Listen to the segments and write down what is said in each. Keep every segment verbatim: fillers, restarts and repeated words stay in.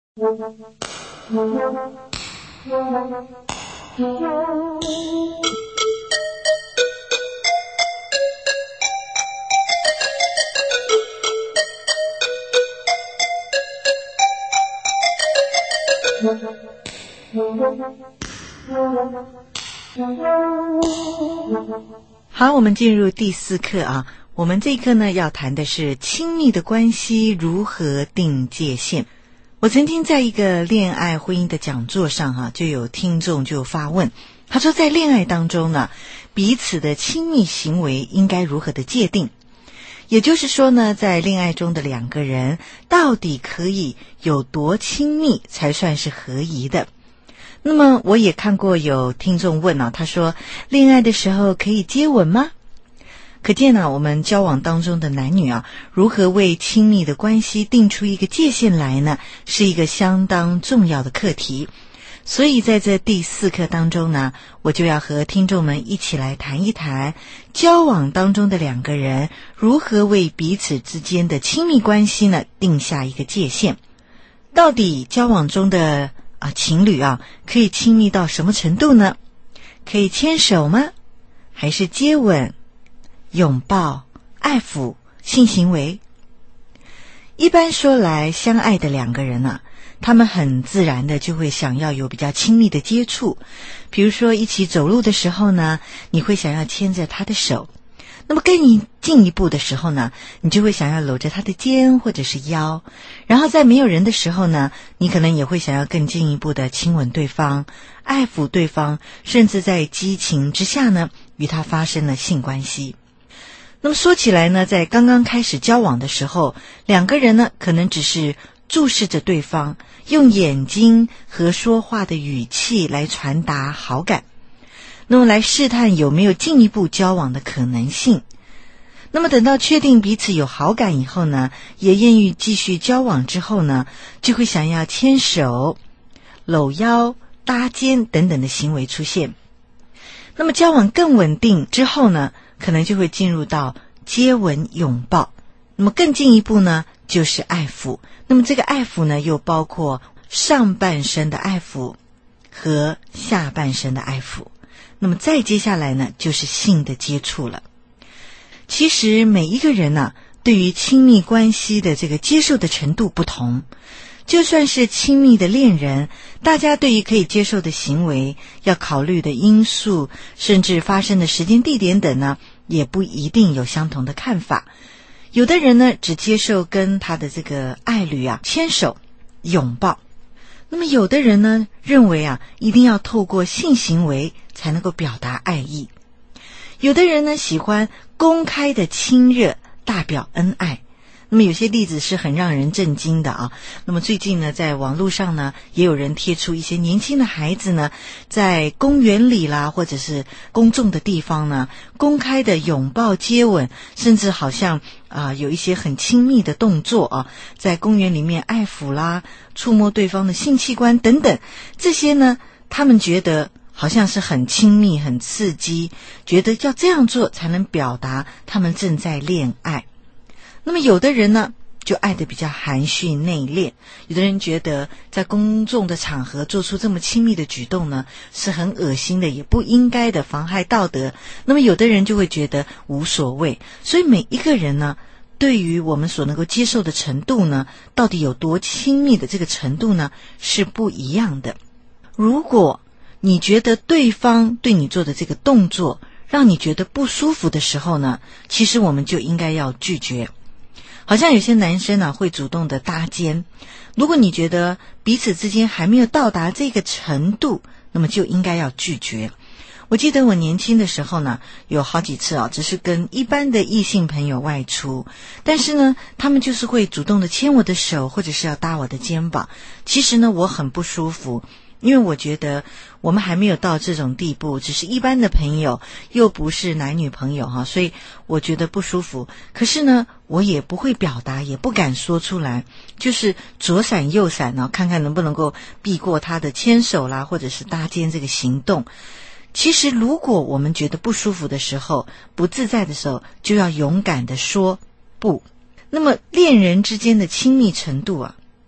好，我们进入第四课啊。我们这一课呢，要谈的是亲密的关系如何定界限。我曾经在一个恋爱婚姻的讲座上哈、啊，就有听众就发问，他说在恋爱当中呢，彼此的亲密行为应该如何的界定？也就是说呢，在恋爱中的两个人到底可以有多亲密才算是合宜的？那么我也看过有听众问啊，他说恋爱的时候可以接吻吗？可见呢、啊，我们交往当中的男女啊，如何为亲密的关系定出一个界限来呢，是一个相当重要的课题。所以在这第四课当中呢，我就要和听众们一起来谈一谈交往当中的两个人如何为彼此之间的亲密关系呢定下一个界限。到底交往中的啊情侣啊可以亲密到什么程度呢？可以牵手吗？还是接吻、拥抱、爱抚、性行为？一般说来，相爱的两个人啊，他们很自然的就会想要有比较亲密的接触。比如说一起走路的时候呢，你会想要牵着他的手。那么更进一步的时候呢，你就会想要搂着他的肩或者是腰。然后在没有人的时候呢，你可能也会想要更进一步的亲吻对方，爱抚对方，甚至在激情之下呢，与他发生了性关系。那么说起来呢，在刚刚开始交往的时候，两个人呢可能只是注视着对方，用眼睛和说话的语气来传达好感，那么来试探有没有进一步交往的可能性。那么等到确定彼此有好感以后呢，也愿意继续交往之后呢，就会想要牵手、搂腰、搭肩等等的行为出现。那么交往更稳定之后呢，可能就会进入到接吻、拥抱。那么更进一步呢，就是爱抚。那么这个爱抚呢，又包括上半身的爱抚和下半身的爱抚。那么再接下来呢，就是性的接触了。其实每一个人呢、啊，对于亲密关系的这个接受的程度不同。就算是亲密的恋人，大家对于可以接受的行为，要考虑的因素，甚至发生的时间地点等呢，也不一定有相同的看法。有的人呢，只接受跟他的这个爱侣啊牵手、拥抱。那么有的人呢，认为啊，一定要透过性行为才能够表达爱意。有的人呢，喜欢公开的亲热，大表恩爱。那么有些例子是很让人震惊的啊。那么最近呢，在网络上呢，也有人贴出一些年轻的孩子呢，在公园里啦，或者是公众的地方呢，公开的拥抱、接吻，甚至好像啊、呃、有一些很亲密的动作啊，在公园里面爱抚啦、触摸对方的性器官等等，这些呢，他们觉得好像是很亲密、很刺激，觉得要这样做才能表达他们正在恋爱。那么有的人呢，就爱得比较含蓄内敛，有的人觉得在公众的场合做出这么亲密的举动呢，是很恶心的，也不应该的，妨害道德。那么有的人就会觉得无所谓。所以每一个人呢，对于我们所能够接受的程度呢，到底有多亲密的这个程度呢，是不一样的。如果你觉得对方对你做的这个动作让你觉得不舒服的时候呢，其实我们就应该要拒绝。好像有些男生啊会主动的搭肩，如果你觉得彼此之间还没有到达这个程度，那么就应该要拒绝。我记得我年轻的时候呢，有好几次啊，只是跟一般的异性朋友外出，但是呢，他们就是会主动的牵我的手，或者是要搭我的肩膀。其实呢，我很不舒服，因为我觉得我们还没有到这种地步，只是一般的朋友，又不是男女朋友哈，所以我觉得不舒服。可是呢，我也不会表达，也不敢说出来，就是左闪右闪呢，看看能不能够避过他的牵手啦，或者是搭肩这个行动。其实如果我们觉得不舒服的时候，不自在的时候，就要勇敢的说不。那么恋人之间的亲密程度啊，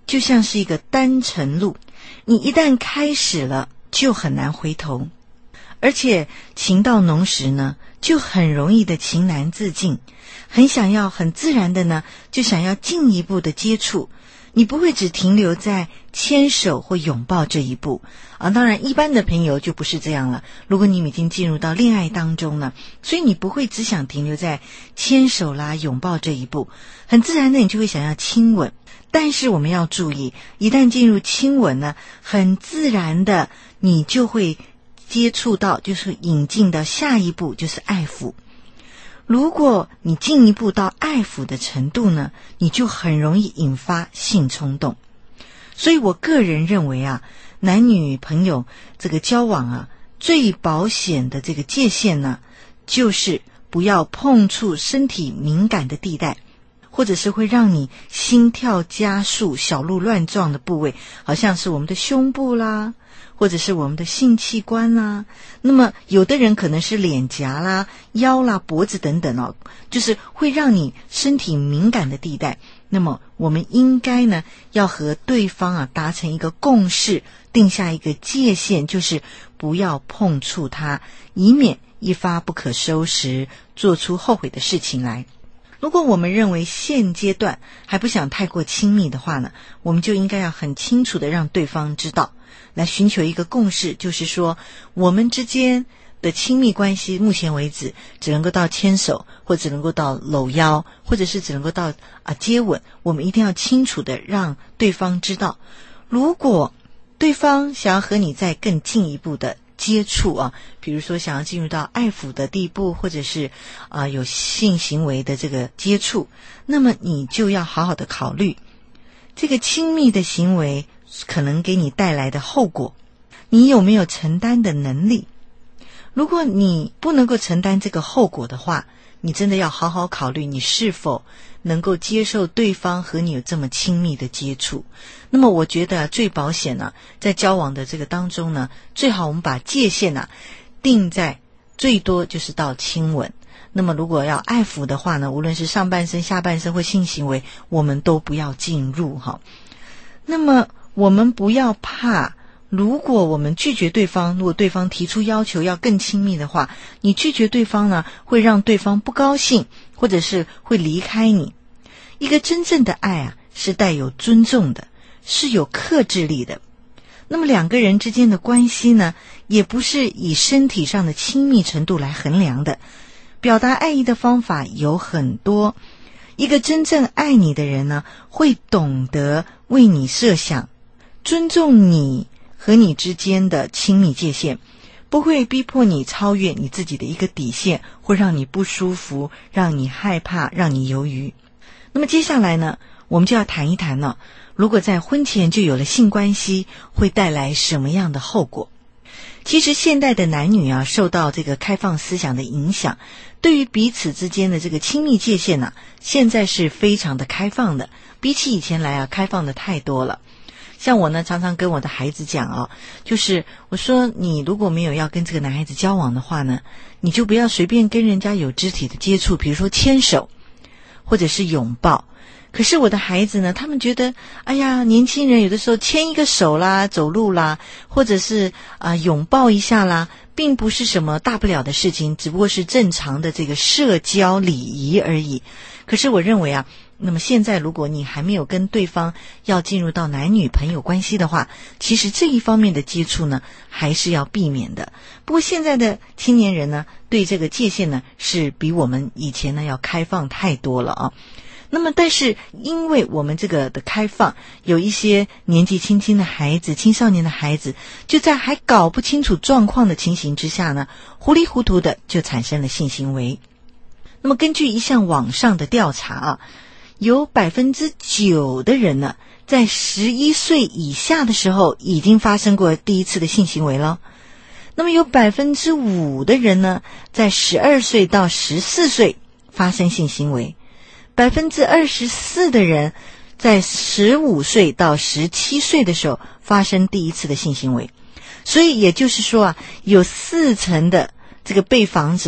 就像是一个单程路，你一旦开始了，就很难回头。而且情到浓时呢，就很容易的情难自禁，很想要很自然的呢，就想要进一步的接触。你不会只停留在牵手或拥抱这一步啊，当然一般的朋友就不是这样了。如果你已经进入到恋爱当中呢，所以你不会只想停留在牵手啦、拥抱这一步，很自然的你就会想要亲吻。但是我们要注意，一旦进入亲吻呢，很自然的你就会接触到，就是引进到下一步，就是爱抚。如果你进一步到爱抚的程度呢，你就很容易引发性冲动。所以我个人认为啊，男女朋友这个交往啊，最保险的这个界限呢，就是不要碰触身体敏感的地带，或者是会让你心跳加速、小鹿乱撞的部位，好像是我们的胸部啦，或者是我们的性器官啦，那么有的人可能是脸颊啦、腰啦、脖子等等哦，就是会让你身体敏感的地带。那么我们应该呢，要和对方啊达成一个共识，定下一个界限，就是不要碰触它，以免一发不可收拾，做出后悔的事情来。如果我们认为现阶段还不想太过亲密的话呢，我们就应该要很清楚的让对方知道，来寻求一个共识，就是说我们之间的亲密关系目前为止只能够到牵手，或只能够到搂腰，或者是只能够到啊接吻。我们一定要清楚的让对方知道，如果对方想要和你再更进一步的接触啊，比如说想要进入到爱抚的地步，或者是啊有性行为的这个接触，那么你就要好好的考虑这个亲密的行为可能给你带来的后果，你有没有承担的能力？如果你不能够承担这个后果的话，你真的要好好考虑你是否能够接受对方和你有这么亲密的接触。那么我觉得最保险呢、啊，在交往的这个当中呢，最好我们把界限啊定在最多就是到亲吻。那么如果要爱抚的话呢，无论是上半身、下半身或性行为，我们都不要进入哈。那么我们不要怕，如果我们拒绝对方，如果对方提出要求要更亲密的话，你拒绝对方呢，会让对方不高兴，或者是会离开你。一个真正的爱啊，是带有尊重的，是有克制力的。那么两个人之间的关系呢，也不是以身体上的亲密程度来衡量的。表达爱意的方法有很多，一个真正爱你的人呢，会懂得为你设想，尊重你和你之间的亲密界限，不会逼迫你超越你自己的一个底线，会让你不舒服，让你害怕，让你犹豫。那么接下来呢，我们就要谈一谈呢，如果在婚前就有了性关系，会带来什么样的后果？其实现代的男女啊，受到这个开放思想的影响，对于彼此之间的这个亲密界限啊，现在是非常的开放的，比起以前来啊，开放的太多了。像我呢，常常跟我的孩子讲啊，就是我说你如果没有要跟这个男孩子交往的话呢，你就不要随便跟人家有肢体的接触，比如说牵手或者是拥抱。可是我的孩子呢，他们觉得哎呀，年轻人有的时候牵一个手啦，走路啦，或者是啊、呃、拥抱一下啦，并不是什么大不了的事情，只不过是正常的这个社交礼仪而已。可是我认为啊，那么现在如果你还没有跟对方要进入到男女朋友关系的话，其实这一方面的接触呢，还是要避免的。不过现在的青年人呢，对这个界限呢，是比我们以前呢要开放太多了啊。那么但是因为我们这个的开放，有一些年纪轻轻的孩子，青少年的孩子，就在还搞不清楚状况的情形之下呢，糊里糊涂的就产生了性行为。那么根据一项网上的调查啊，有 百分之九 的人呢，在十一岁以下的时候已经发生过第一次的性行为了。那么有 百分之五 的人呢，在十二岁到十四岁发生性行为。百分之二十四 的人在十五岁到十七岁的时候发生第一次的性行为，所以也就是说啊，有四成的这个被访者啊，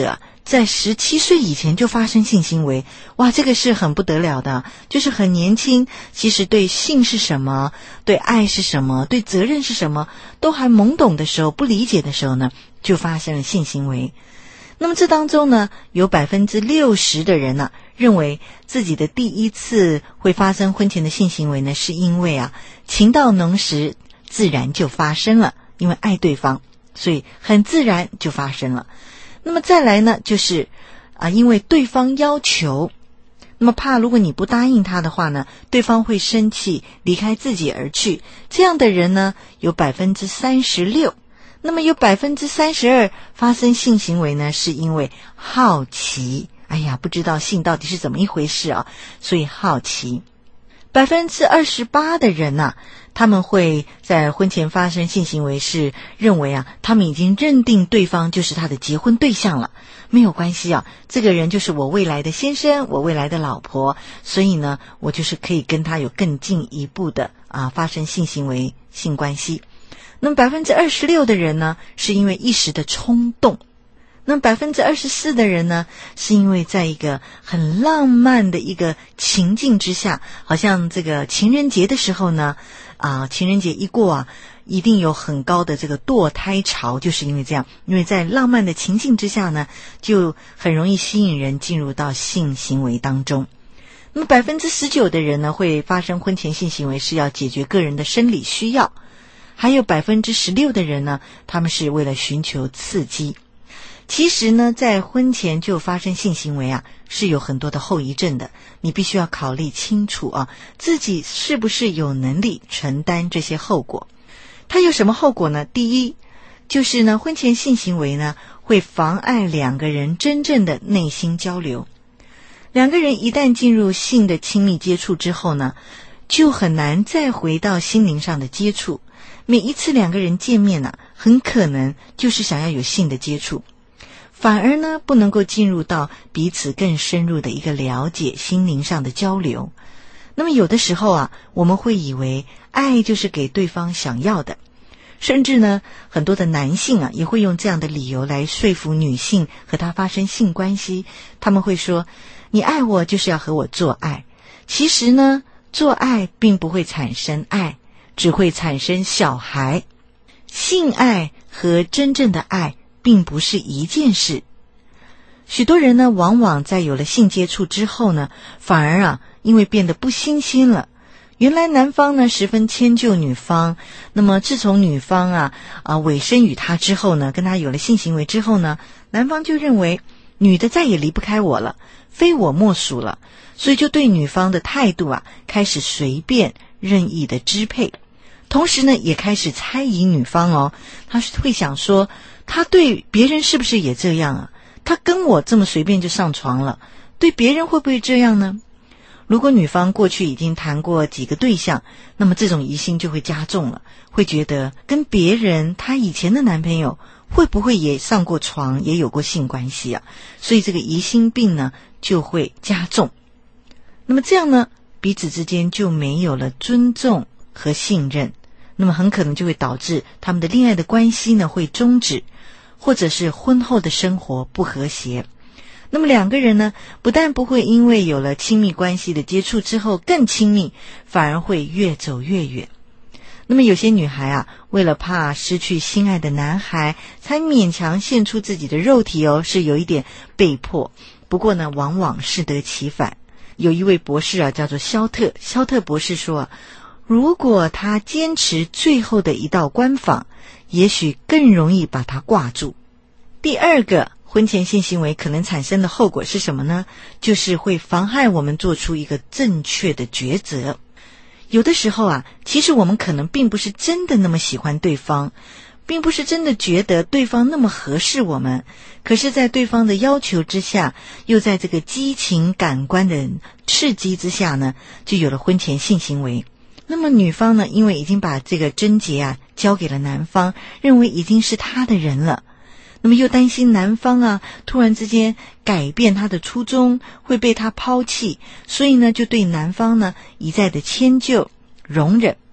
在十七岁以前就发生性行为，哇，这个是很不得了的，就是很年轻，其实对性是什么，对爱是什么，对责任是什么，都还懵懂的时候，不理解的时候呢，就发生了性行为。那么这当中呢，有百分之六十的人呢、啊，认为自己的第一次会发生婚前的性行为呢，是因为啊情到浓时自然就发生了，因为爱对方，所以很自然就发生了。那么再来呢，就是啊，因为对方要求，那么怕如果你不答应他的话呢，对方会生气，离开自己而去。这样的人呢，有百分之三十六。那么有百分之三十二发生性行为呢，是因为好奇。哎呀，不知道性到底是怎么一回事啊，所以好奇。百分之二十八的人呐、啊，他们会在婚前发生性行为，是认为啊，他们已经认定对方就是他的结婚对象了，没有关系啊，这个人就是我未来的先生，我未来的老婆，所以呢，我就是可以跟他有更进一步的啊发生性行为、性关系。那么百分之二十六的人呢，是因为一时的冲动。那么百分之二十四的人呢，是因为在一个很浪漫的一个情境之下，好像这个情人节的时候呢，啊，情人节一过啊，一定有很高的这个堕胎潮，就是因为这样，因为在浪漫的情境之下呢，就很容易吸引人进入到性行为当中。那么百分之十九的人呢，会发生婚前性行为是要解决个人的生理需要。还有百分之十六的人呢，他们是为了寻求刺激。其实呢，在婚前就发生性行为啊，是有很多的后遗症的。你必须要考虑清楚啊，自己是不是有能力承担这些后果。它有什么后果呢？第一，就是呢，婚前性行为呢，会妨碍两个人真正的内心交流。两个人一旦进入性的亲密接触之后呢，就很难再回到心灵上的接触。每一次两个人见面呢、啊，很可能就是想要有性的接触，反而呢不能够进入到彼此更深入的一个了解，心灵上的交流。那么有的时候啊，我们会以为爱就是给对方想要的，甚至呢很多的男性啊也会用这样的理由来说服女性和他发生性关系。他们会说，你爱我就是要和我做爱。其实呢，做爱并不会产生爱，只会产生小孩。性爱和真正的爱并不是一件事。许多人呢，往往在有了性接触之后呢，反而啊，因为变得不新鲜了。原来男方呢十分迁就女方，那么自从女方啊啊委身于他之后呢，跟他有了性行为之后呢，男方就认为女的再也离不开我了，非我莫属了，所以就对女方的态度啊开始随便任意的支配。同时呢，也开始猜疑女方哦，他会想说，他对别人是不是也这样啊？他跟我这么随便就上床了，对别人会不会这样呢？如果女方过去已经谈过几个对象，那么这种疑心就会加重了，会觉得跟别人她以前的男朋友会不会也上过床，也有过性关系啊？所以这个疑心病呢就会加重。那么这样呢，彼此之间就没有了尊重和信任，那么很可能就会导致他们的恋爱的关系呢会终止，或者是婚后的生活不和谐。那么两个人呢，不但不会因为有了亲密关系的接触之后更亲密，反而会越走越远。那么有些女孩啊，为了怕失去心爱的男孩，才勉强献出自己的肉体哦，是有一点被迫。不过呢，往往适得其反。有一位博士啊，叫做肖特，肖特博士说啊，如果他坚持最后的一道关访，也许更容易把他挂住。第二个婚前性行为可能产生的后果是什么呢？就是会妨害我们做出一个正确的抉择。有的时候啊，其实我们可能并不是真的那么喜欢对方，并不是真的觉得对方那么合适我们，可是在对方的要求之下，又在这个激情感官的刺激之下呢，就有了婚前性行为。那么女方呢，因为已经把这个贞洁啊交给了男方，认为已经是他的人了，那么又担心男方啊突然之间改变他的初衷，会被他抛弃，所以呢就对男方呢一再的迁就容忍。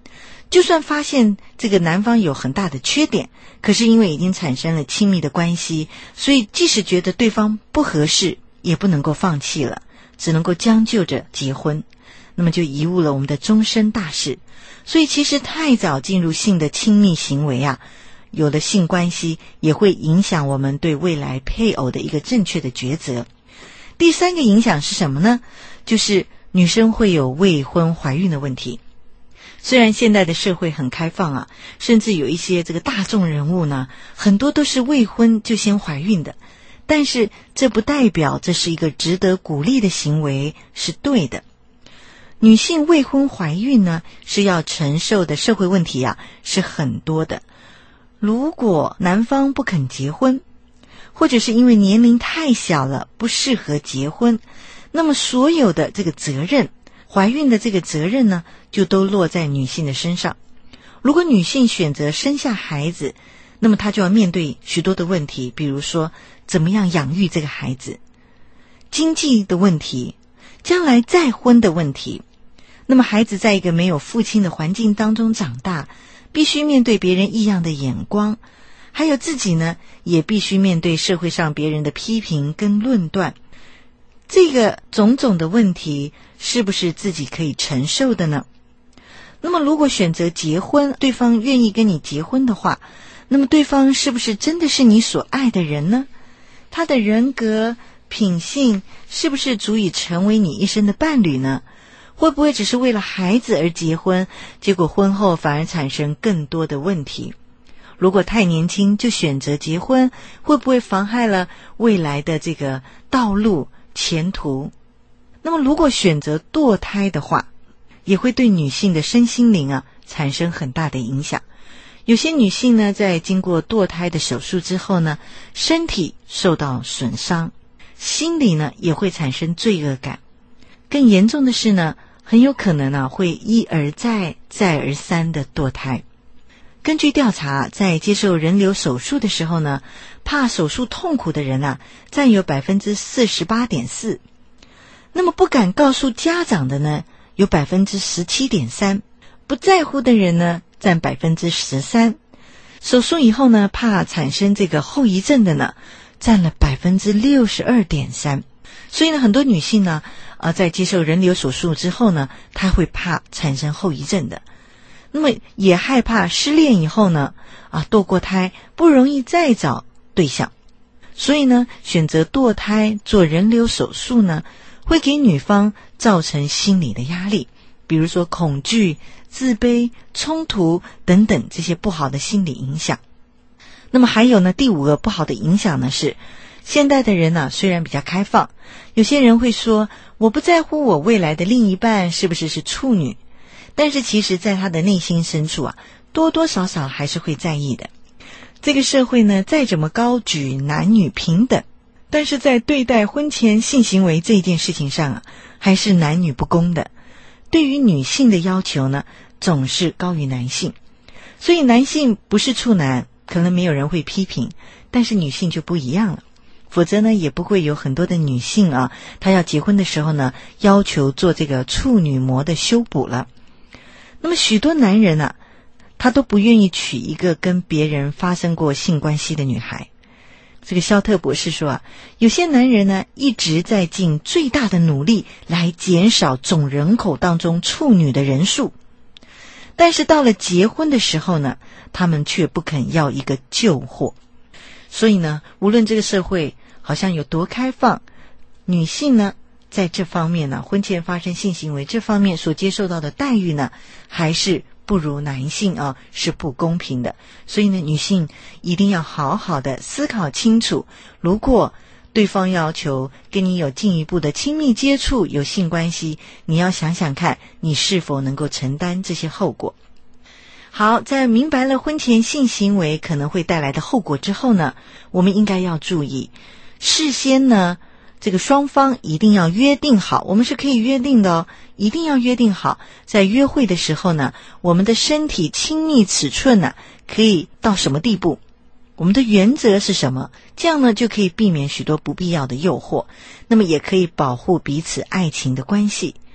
就算发现这个男方有很大的缺点，可是因为已经产生了亲密的关系，所以即使觉得对方不合适，也不能够放弃了，只能够将就着结婚，那么就贻误了我们的终身大事。所以其实太早进入性的亲密行为啊，有了性关系也会影响我们对未来配偶的一个正确的抉择。第三个影响是什么呢？就是女生会有未婚怀孕的问题。虽然现在的社会很开放啊，甚至有一些这个大众人物呢，很多都是未婚就先怀孕的，但是这不代表这是一个值得鼓励的行为，是对的。女性未婚怀孕呢，是要承受的社会问题啊，是很多的。如果男方不肯结婚，或者是因为年龄太小了，不适合结婚，那么所有的这个责任，怀孕的这个责任呢，就都落在女性的身上。如果女性选择生下孩子，那么她就要面对许多的问题，比如说怎么样养育这个孩子，经济的问题，将来再婚的问题。那么孩子在一个没有父亲的环境当中长大，必须面对别人异样的眼光，还有自己呢，也必须面对社会上别人的批评跟论断。这个种种的问题，是不是自己可以承受的呢？那么如果选择结婚，对方愿意跟你结婚的话，那么对方是不是真的是你所爱的人呢？他的人格、品性是不是足以成为你一生的伴侣呢？会不会只是为了孩子而结婚，结果婚后反而产生更多的问题？如果太年轻就选择结婚，会不会妨害了未来的这个道路前途？那么如果选择堕胎的话，也会对女性的身心灵啊产生很大的影响。有些女性呢，在经过堕胎的手术之后呢，身体受到损伤，心里呢也会产生罪恶感。更严重的是呢，很有可能啊会一而再再而三的堕胎。根据调查，在接受人流手术的时候呢，怕手术痛苦的人啊占有 百分之四十八点四， 那么不敢告诉家长的呢有 百分之十七点三， 不在乎的人呢占 百分之十三， 手术以后呢怕产生这个后遗症的呢占了 百分之六十二点三。 所以呢，很多女性呢呃，在接受人流手术之后呢，她会怕产生后遗症的。那么也害怕失恋以后呢啊，堕过胎不容易再找对象，所以呢选择堕胎做人流手术呢，会给女方造成心理的压力，比如说恐惧、自卑、冲突等等这些不好的心理影响。那么还有呢，第五个不好的影响呢是，现代的人呢、啊、虽然比较开放，有些人会说我不在乎我未来的另一半是不是是处女，但是其实在他的内心深处啊，多多少少还是会在意的。这个社会呢再怎么高举男女平等，但是在对待婚前性行为这件事情上啊，还是男女不公的。对于女性的要求呢总是高于男性，所以男性不是处男可能没有人会批评，但是女性就不一样了。否则呢也不会有很多的女性啊，她要结婚的时候呢要求做这个处女膜的修补了。那么许多男人啊，他都不愿意娶一个跟别人发生过性关系的女孩。这个肖特博士说啊，有些男人呢一直在尽最大的努力来减少总人口当中处女的人数，但是到了结婚的时候呢，他们却不肯要一个旧货。所以呢，无论这个社会好像有多开放，女性呢在这方面呢，婚前发生性行为这方面所接受到的待遇呢，还是不如男性啊，是不公平的。所以呢，女性一定要好好的思考清楚，如果对方要求跟你有进一步的亲密接触，有性关系，你要想想看，你是否能够承担这些后果。好，在明白了婚前性行为可能会带来的后果之后呢，我们应该要注意，事先呢这个双方一定要约定好，我们是可以约定的哦，一定要约定好，在约会的时候呢，我们的身体亲密尺寸呢可以到什么地步，我们的原则是什么，这样呢就可以避免许多不必要的诱惑，那么也可以保护彼此爱情的关系。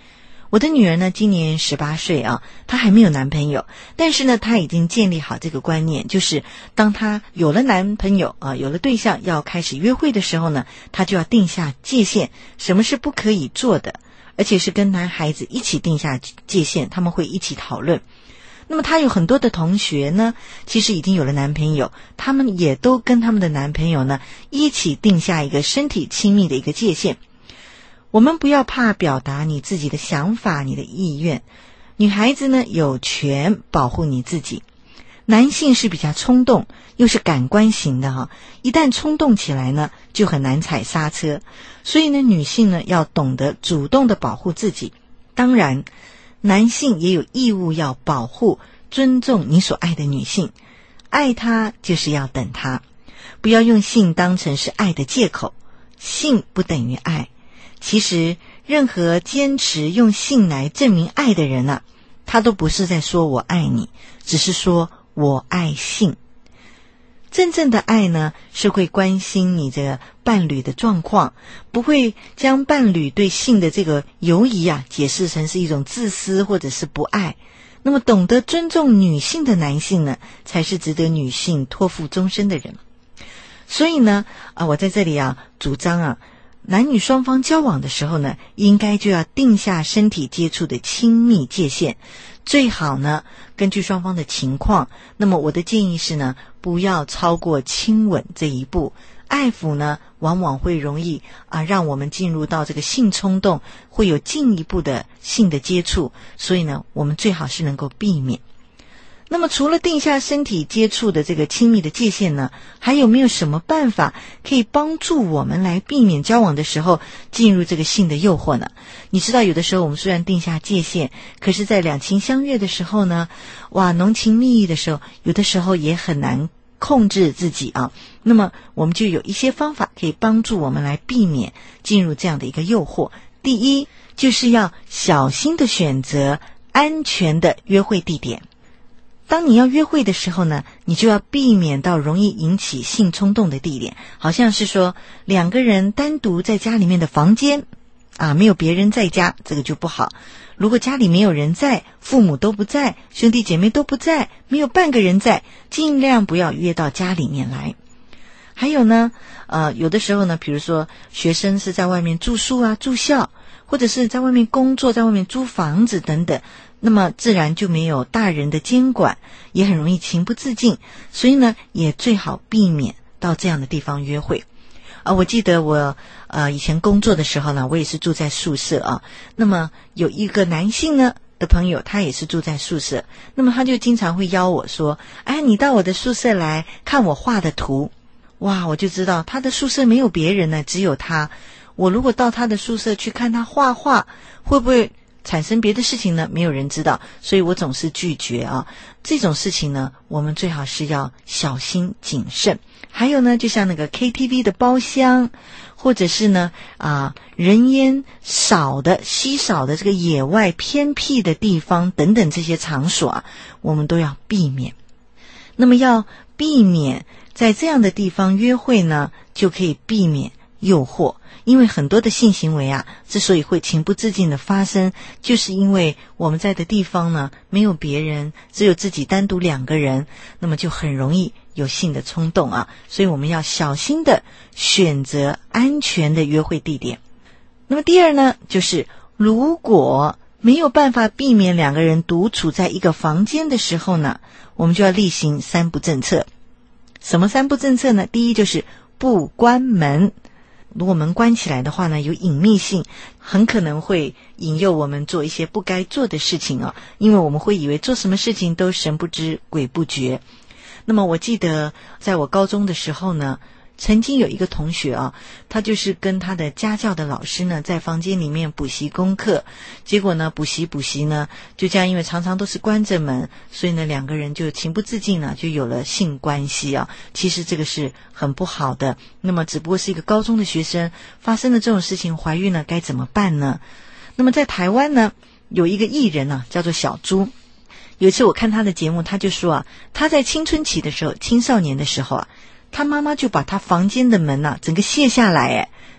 我的女儿呢，今年十八岁啊，她还没有男朋友，但是呢，她已经建立好这个观念，就是当她有了男朋友啊，有了对象要开始约会的时候呢，她就要定下界限，什么是不可以做的，而且是跟男孩子一起定下界限，他们会一起讨论。那么她有很多的同学呢，其实已经有了男朋友，他们也都跟他们的男朋友呢一起定下一个身体亲密的一个界限。我们不要怕表达你自己的想法，你的意愿。女孩子呢有权保护你自己，男性是比较冲动，又是感官型的哈，一旦冲动起来呢，就很难踩刹车。所以呢，女性呢要懂得主动的保护自己。当然，男性也有义务要保护、尊重你所爱的女性。爱她就是要等她，不要用性当成是爱的借口。性不等于爱。其实任何坚持用性来证明爱的人啊，他都不是在说我爱你，只是说我爱性。真正的爱呢，是会关心你这个伴侣的状况，不会将伴侣对性的这个犹疑啊解释成是一种自私或者是不爱。那么懂得尊重女性的男性呢，才是值得女性托付终身的人。所以呢啊，我在这里啊主张啊，男女双方交往的时候呢，应该就要定下身体接触的亲密界限，最好呢根据双方的情况。那么我的建议是呢，不要超过亲吻这一步。爱抚呢往往会容易啊让我们进入到这个性冲动，会有进一步的性的接触，所以呢我们最好是能够避免。那么除了定下身体接触的这个亲密的界限呢，还有没有什么办法可以帮助我们来避免交往的时候进入这个性的诱惑呢？你知道有的时候我们虽然定下界限，可是在两情相悦的时候呢，哇，浓情蜜意的时候，有的时候也很难控制自己啊。那么我们就有一些方法可以帮助我们来避免进入这样的一个诱惑。第一，就是要小心的选择安全的约会地点。当你要约会的时候呢，你就要避免到容易引起性冲动的地点，好像是说两个人单独在家里面的房间啊，没有别人在家，这个就不好。如果家里没有人在，父母都不在，兄弟姐妹都不在，没有半个人在，尽量不要约到家里面来。还有呢呃，有的时候呢，比如说学生是在外面住宿啊、住校，或者是在外面工作，在外面租房子等等，那么自然就没有大人的监管，也很容易情不自禁，所以呢也最好避免到这样的地方约会。啊，我记得我呃以前工作的时候呢，我也是住在宿舍啊。那么有一个男性呢的朋友，他也是住在宿舍，那么他就经常会邀我说，哎，你到我的宿舍来看我画的图。哇，我就知道他的宿舍没有别人呢，只有他。我如果到他的宿舍去看他画画，会不会产生别的事情呢？没有人知道，所以我总是拒绝啊。这种事情呢，我们最好是要小心谨慎。还有呢，就像那个 K T V 的包厢，或者是呢啊人烟少的稀少的这个野外偏僻的地方等等这些场所啊，我们都要避免。那么要避免在这样的地方约会呢，就可以避免诱惑。因为很多的性行为啊，之所以会情不自禁的发生，就是因为我们在的地方呢没有别人，只有自己单独两个人，那么就很容易有性的冲动啊。所以我们要小心的选择安全的约会地点。那么第二呢，就是如果没有办法避免两个人独处在一个房间的时候呢，我们就要例行三不政策。什么三不政策呢？第一就是不关门。如果门关起来的话呢，有隐秘性，很可能会引诱我们做一些不该做的事情啊，因为我们会以为做什么事情都神不知鬼不觉。那么我记得在我高中的时候呢，曾经有一个同学啊，他就是跟他的家教的老师呢在房间里面补习功课，结果呢补习补习呢就这样，因为常常都是关着门，所以呢两个人就情不自禁呢就有了性关系啊。其实这个是很不好的。那么只不过是一个高中的学生发生了这种事情，怀孕了该怎么办呢？那么在台湾呢有一个艺人啊叫做小猪。有一次我看他的节目，他就说啊，他在青春期的时候，青少年的时候啊，他妈妈就把他房间的门啊整个卸下来，哎，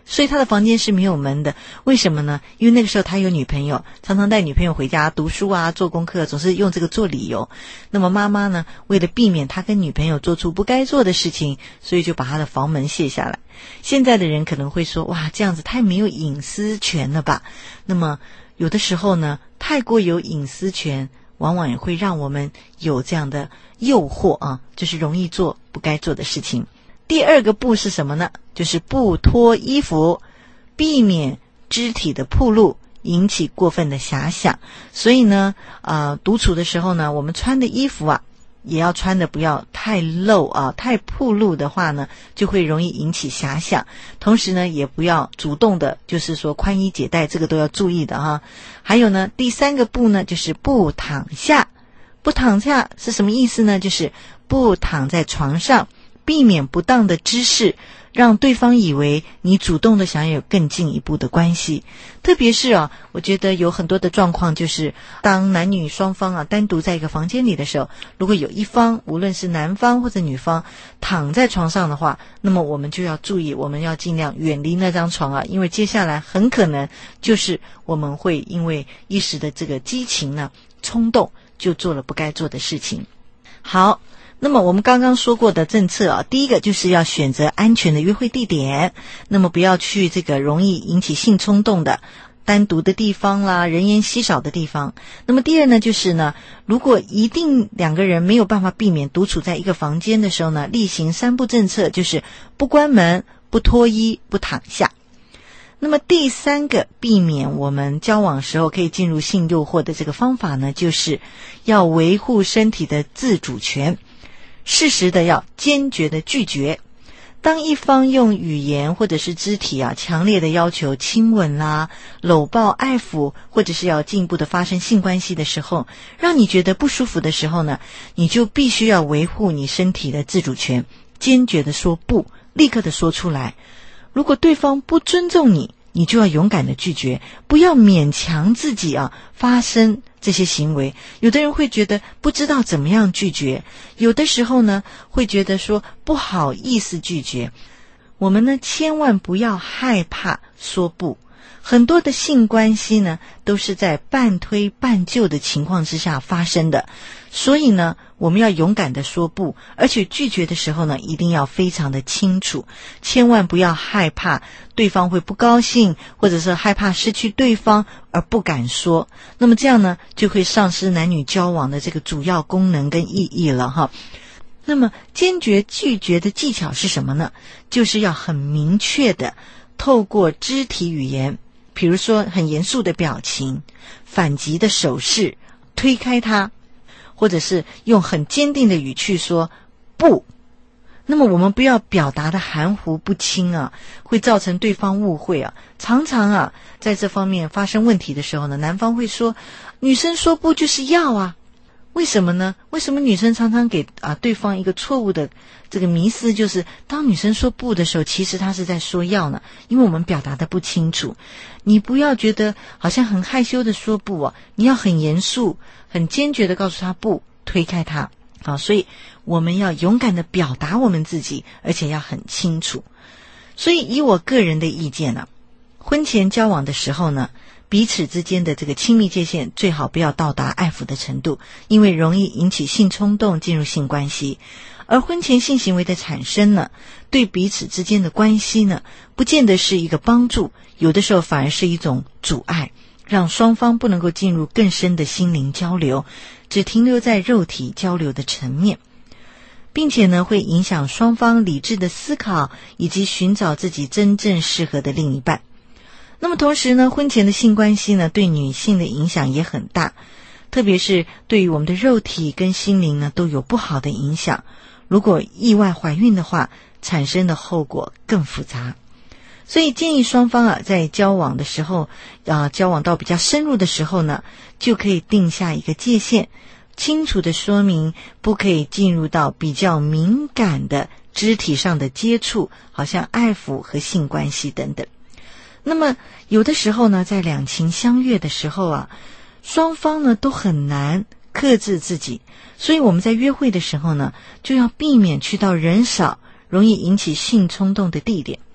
所以他的房间是没有门的。为什么呢？因为那个时候他有女朋友，常常带女朋友回家读书啊，做功课，总是用这个做理由。那么妈妈呢，为了避免他跟女朋友做出不该做的事情，所以就把他的房门卸下来。现在的人可能会说，哇，这样子太没有隐私权了吧。那么有的时候呢，太过有隐私权往往也会让我们有这样的诱惑啊，就是容易做不该做的事情。第二个不是什么呢？就是不脱衣服，避免肢体的暴露，引起过分的遐想。所以呢，呃，独处的时候呢，我们穿的衣服啊，也要穿的不要太露啊，太暴露的话呢，就会容易引起遐想。同时呢，也不要主动的，就是说宽衣解带，这个都要注意的哈。还有呢，第三个不呢，就是不躺下。不躺下是什么意思呢？就是不躺在床上，避免不当的姿势，让对方以为你主动的想要有更进一步的关系。特别是啊，我觉得有很多的状况，就是当男女双方啊单独在一个房间里的时候，如果有一方，无论是男方或者女方躺在床上的话，那么我们就要注意，我们要尽量远离那张床啊，因为接下来很可能就是我们会因为一时的这个激情呢、冲动，就做了不该做的事情。好，那么我们刚刚说过的政策啊，第一个就是要选择安全的约会地点，那么不要去这个容易引起性冲动的单独的地方啦，人烟稀少的地方。那么第二呢，就是呢，如果一定两个人没有办法避免独处在一个房间的时候呢，例行三不政策，就是不关门、不脱衣、不躺下。那么第三个避免我们交往时候可以进入性诱惑的这个方法呢，就是要维护身体的自主权，适时的要坚决的拒绝。当一方用语言或者是肢体啊强烈的要求亲吻啦、搂抱、爱抚，或者是要进一步的发生性关系的时候，让你觉得不舒服的时候呢，你就必须要维护你身体的自主权，坚决的说不，立刻的说出来。如果对方不尊重你，你就要勇敢的拒绝，不要勉强自己啊发生这些行为。有的人会觉得不知道怎么样拒绝，有的时候呢会觉得说不好意思拒绝。我们呢千万不要害怕说不。很多的性关系呢都是在半推半就的情况之下发生的，所以呢我们要勇敢的说不，而且拒绝的时候呢一定要非常的清楚，千万不要害怕对方会不高兴，或者是害怕失去对方而不敢说，那么这样呢就会丧失男女交往的这个主要功能跟意义了哈。那么坚决拒绝的技巧是什么呢？就是要很明确的透过肢体语言，比如说很严肃的表情、反击的手势，推开他，或者是用很坚定的语气说不。那么我们不要表达的含糊不清啊，会造成对方误会啊。常常啊在这方面发生问题的时候呢，男方会说女生说不就是要啊。为什么呢？为什么女生常常给啊对方一个错误的这个迷思，就是当女生说不的时候，其实她是在说要呢？因为我们表达的不清楚。你不要觉得好像很害羞的说不啊，你要很严肃、很坚决的告诉她不，推开她。好，所以我们要勇敢的表达我们自己，而且要很清楚。所以以我个人的意见呢、啊，婚前交往的时候呢，彼此之间的这个亲密界限最好不要到达爱抚的程度，因为容易引起性冲动，进入性关系。而婚前性行为的产生呢，对彼此之间的关系呢，不见得是一个帮助，有的时候反而是一种阻碍，让双方不能够进入更深的心灵交流，只停留在肉体交流的层面，并且呢，会影响双方理智的思考，以及寻找自己真正适合的另一半。那么同时呢，婚前的性关系呢，对女性的影响也很大，特别是对于我们的肉体跟心灵呢，都有不好的影响。如果意外怀孕的话，产生的后果更复杂。所以建议双方啊，在交往的时候啊，交往到比较深入的时候呢，就可以定下一个界限，清楚的说明不可以进入到比较敏感的肢体上的接触，好像爱抚和性关系等等。那么有的时候呢，在两情相悦的时候啊，双方呢都很难克制自己，所以我们在约会的时候呢，就要避免去到人少、容易引起性冲动的地点。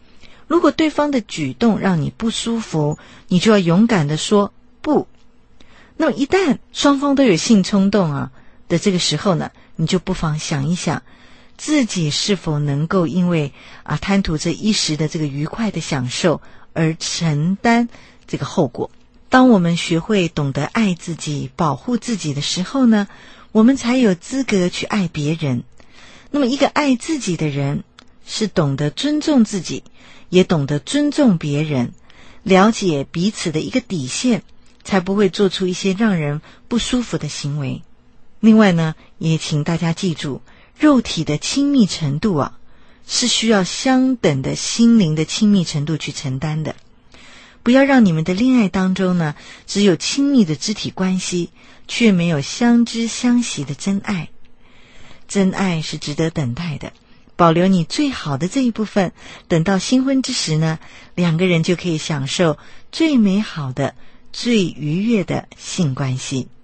如果对方的举动让你不舒服，你就要勇敢地说不。那么一旦双方都有性冲动啊的这个时候呢，你就不妨想一想，自己是否能够因为啊贪图这一时的这个愉快的享受而承担这个后果。当我们学会懂得爱自己、保护自己的时候呢，我们才有资格去爱别人。那么一个爱自己的人，是懂得尊重自己，也懂得尊重别人，了解彼此的一个底线，才不会做出一些让人不舒服的行为。另外呢，也请大家记住，肉体的亲密程度啊，是需要相等的心灵的亲密程度去承担的。不要让你们的恋爱当中呢，只有亲密的肢体关系，却没有相知相惜的真爱。真爱是值得等待的，保留你最好的这一部分，等到新婚之时呢，两个人就可以享受最美好的、最愉悦的性关系。